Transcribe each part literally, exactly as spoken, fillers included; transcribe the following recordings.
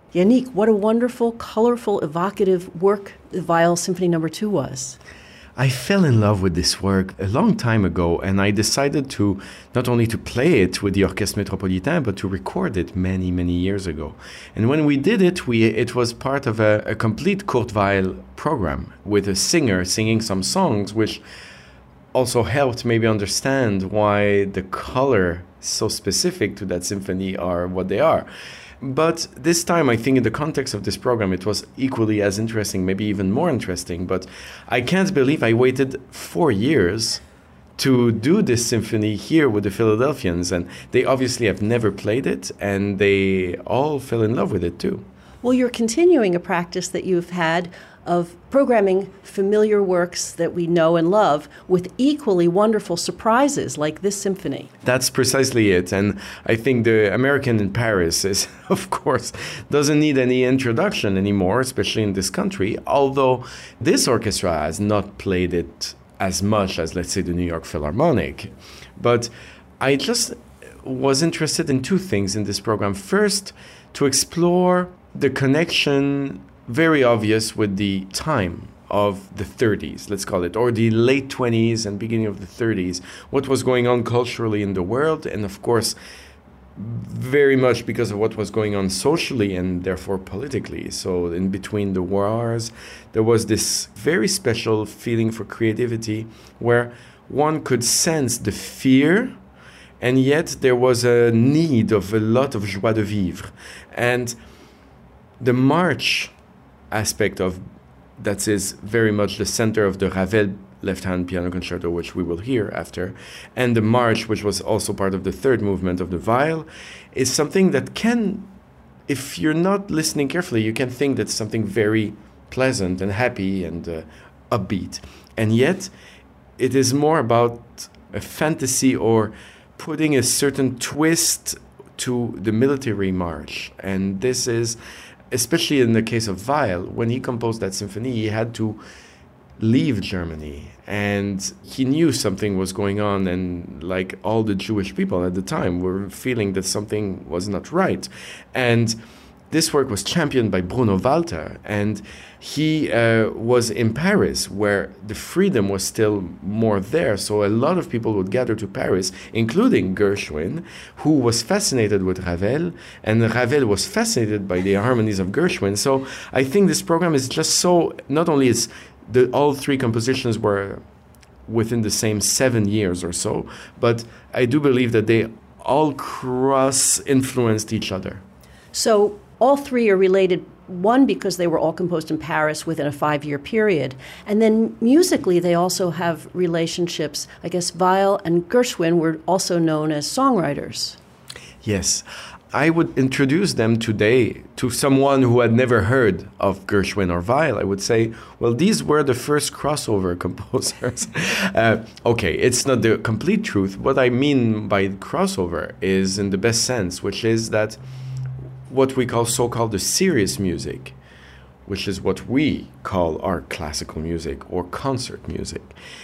Yannick, what a wonderful, colorful, evocative work the Weill Symphony Number Two was. I fell in love with this work a long time ago, and I decided to not only to play it with the Orchestre Métropolitain, but to record it many, many years ago. And when we did it, we it was part of a, a complete Kurt Weill program with a singer singing some songs, which also helped maybe understand why the color so specific to that symphony are what they are. But this time, I think in the context of this program, it was equally as interesting, maybe even more interesting. But I can't believe I waited four years to do this symphony here with the Philadelphians. And they obviously have never played it, and they all fell in love with it too. Well, you're continuing a practice that you've had of programming familiar works that we know and love with equally wonderful surprises like this symphony. That's precisely it. And I think the American in Paris is, of course, doesn't need any introduction anymore, especially in this country, although this orchestra has not played it as much as, let's say, the New York Philharmonic. But I just was interested in two things in this program. First, to explore the connection, very obvious, with the time of the thirties, let's call it, or the late twenties and beginning of the thirties, what was going on culturally in the world, and of course, very much because of what was going on socially and therefore politically. So in between the wars, there was this very special feeling for creativity where one could sense the fear, and yet there was a need of a lot of joie de vivre. And the march aspect of that is very much the center of the Ravel left-hand piano concerto, which we will hear after, and the march, which was also part of the third movement of the Weill, is something that can, if you're not listening carefully, you can think that's something very pleasant and happy and uh, upbeat. And yet, it is more about a fantasy or putting a certain twist to the military march. And this is, especially in the case of Weill, when he composed that symphony, he had to leave Germany, and he knew something was going on, and like all the Jewish people at the time were feeling that something was not right. And this work was championed by Bruno Walter, and he uh, was in Paris, where the freedom was still more there. So a lot of people would gather to Paris, including Gershwin, who was fascinated with Ravel, and Ravel was fascinated by the harmonies of Gershwin. So I think this program is just so, not only is the all three compositions were within the same seven years or so, but I do believe that they all cross-influenced each other. So all three are related, one, because they were all composed in Paris within a five-year period. And then musically, they also have relationships. I guess Weill and Gershwin were also known as songwriters. Yes. I would introduce them today to someone who had never heard of Gershwin or Weill. I would say, well, these were the first crossover composers. uh, okay, it's not the complete truth. What I mean by crossover is in the best sense, which is that what we call so-called the serious music, which is what we call our classical music or concert music,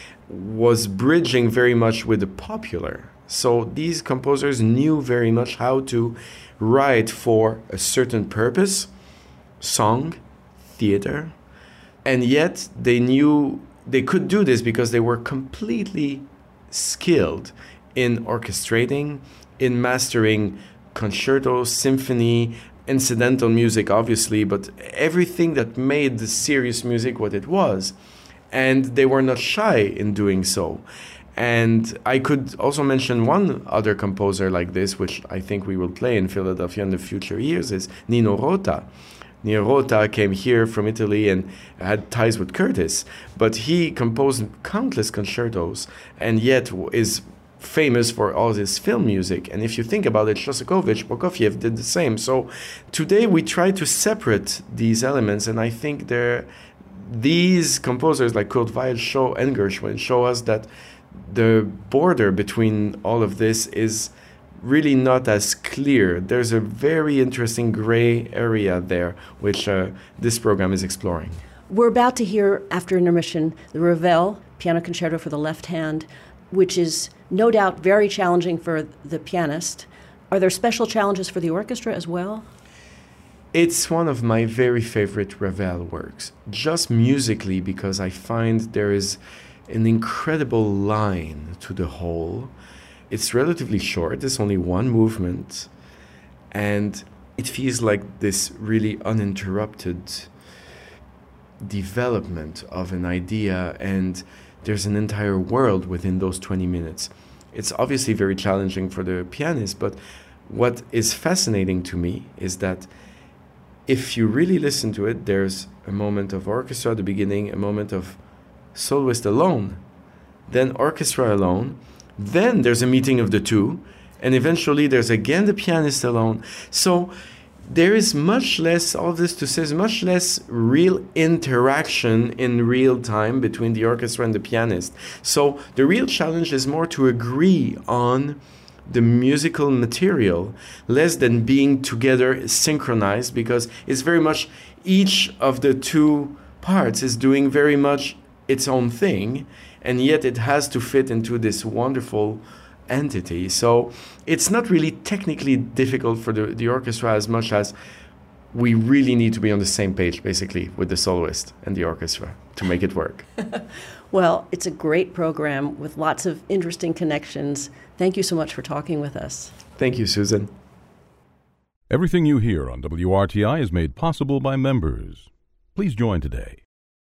was bridging very much with the popular. So these composers knew very much how to write for a certain purpose, song, theater, and yet they knew they could do this because they were completely skilled in orchestrating, in mastering concerto, symphony, incidental music, obviously, but everything that made the serious music what it was. And they were not shy in doing so. And I could also mention one other composer like this, which I think we will play in Philadelphia in the future years, is Nino Rota. Nino Rota came here from Italy and had ties with Curtis, but he composed countless concertos and yet is famous for all his film music. And if you think about it, Shostakovich, Prokofiev did the same. So today we try to separate these elements, and I think they're, these composers like Kurt Weill show, and Gershwin show us that the border between all of this is really not as clear. There's a very interesting gray area there, which uh, this program is exploring. We're about to hear, after intermission, the Ravel Piano Concerto for the Left Hand, which is no doubt very challenging for the pianist. Are there special challenges for the orchestra as well? It's one of my very favorite Ravel works, just musically, because I find there is an incredible line to the whole. It's relatively short, it's only one movement, and it feels like this really uninterrupted development of an idea, and there's an entire world within those twenty minutes. It's obviously very challenging for the pianist, but what is fascinating to me is that if you really listen to it, there's a moment of orchestra at the beginning, a moment of soloist alone, then orchestra alone, then there's a meeting of the two, and eventually there's again the pianist alone. So there is much less, all this to say, is much less real interaction in real time between the orchestra and the pianist. So the real challenge is more to agree on the musical material, less than being together synchronized, because it's very much each of the two parts is doing very much its own thing, and yet it has to fit into this wonderful entity. So it's not really technically difficult for the, the orchestra as much as we really need to be on the same page, basically, with the soloist and the orchestra to make it work. Well, it's a great program with lots of interesting connections. Thank you so much for talking with us. Thank you, Susan. Everything you hear on W R T I is made possible by members. Please join today